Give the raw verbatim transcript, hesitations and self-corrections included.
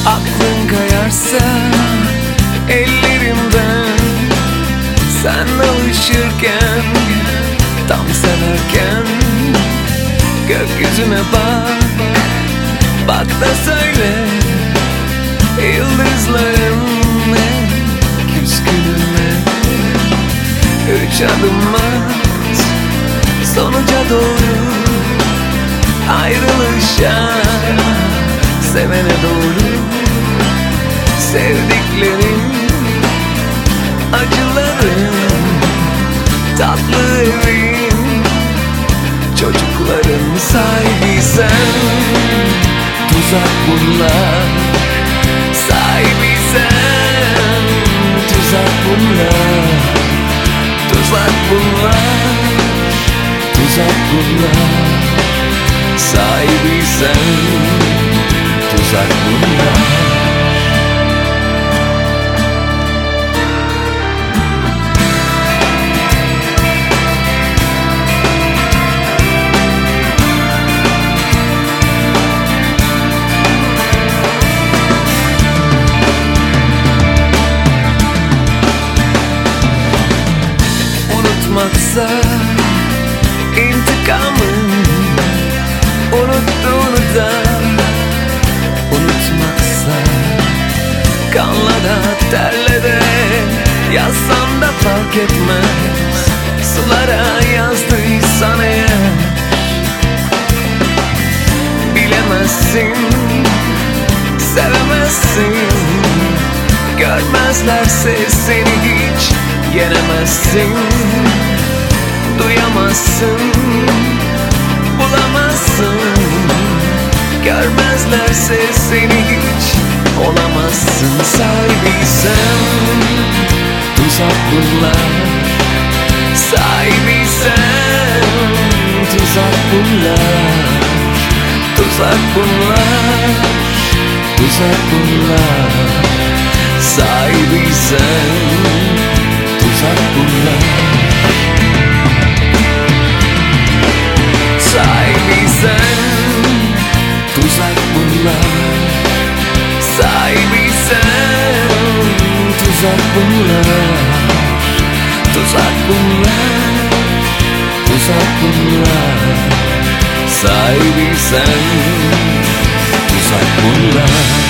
Aklın kayarsa ellerimden, sen alışırken, tam severken, gökyüzüne bak, bak da söyle, yıldızların ne, küskünüme. Üç adım at, sonuca doğru, ayrılışa, sevene doğru. Sevdiklerim, acılarım, tatlı evim, çocukların sahibi sen. Tuzak bunlar, sahibi sen. Tuzak bunlar, tuzak bunlar, tuzak bunlar, sahibi sen. Tuzak bunlar. Unutmaksa intikamın, unuttuğunu da unutmaksa, kanla da terle de yazsan da fark etmez. Sulara yazdıysan eğer, bilemezsin, sevemezsin. Görmezlerse seni hiç yenemezsin. Duyamazsın, bulamazsın. Görmezlerse seni hiç olamazsın. Sahibi sen, tuzak bunlar. Sahibi sen, tuzak bunlar. Tuzak bunlar, tuzak bunlar. Sahibi sen, tuzak bunlar. Sahibi sen, tuzak bunlar. Sahibi sen, tuzak bunlar. Tuzak bunlar, tuzak bunlar. Sahibi sen, tuzak bunlar.